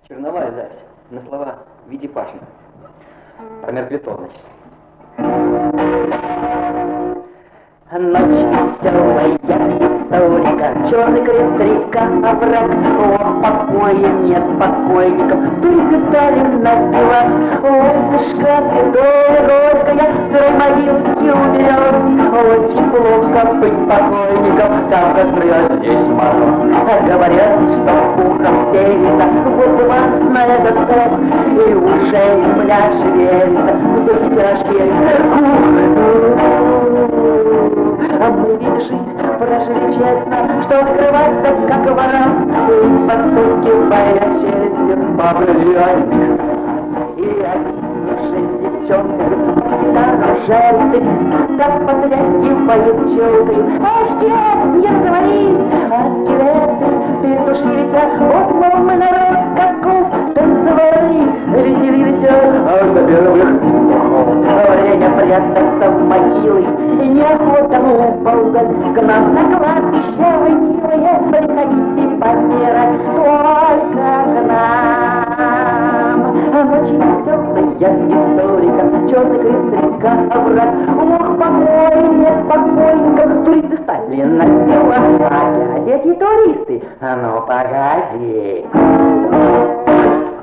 Черновая запись на слова Вити Пашина. Про мертвецов, Ночь веселая историка, черный крест, река, овраг, о, покоя нет покойников, только Сталин напевал, ой, душка ты горькая, в сырой могилке уберет, очень плохо быть покойником, там как здесь мороз. Говорят, что ухом стелится, вот вас на этот срок, и уже земля шевелится, вздохи тяжкие, а мы ведь жизнь прожили честно, что скрываться, как ворам, и постукивая челюстью побрили. И обидевшись девчонкой, гитару жарит, да потряхивает челкой. А шкет, не разговорись, а скелеты перетушились, вот мол мы народ каков, танцевали, веселились, аж до первых духов. Время прятаться в могилы, и неохота уползать к нам на кладбище, вы, милые, приходите помирать только к нам. Ночи веселая историка, черный крест, река, овраг, ох, покой, нет покойников, туристы стали на дело, а эти туристы, а ну погоди.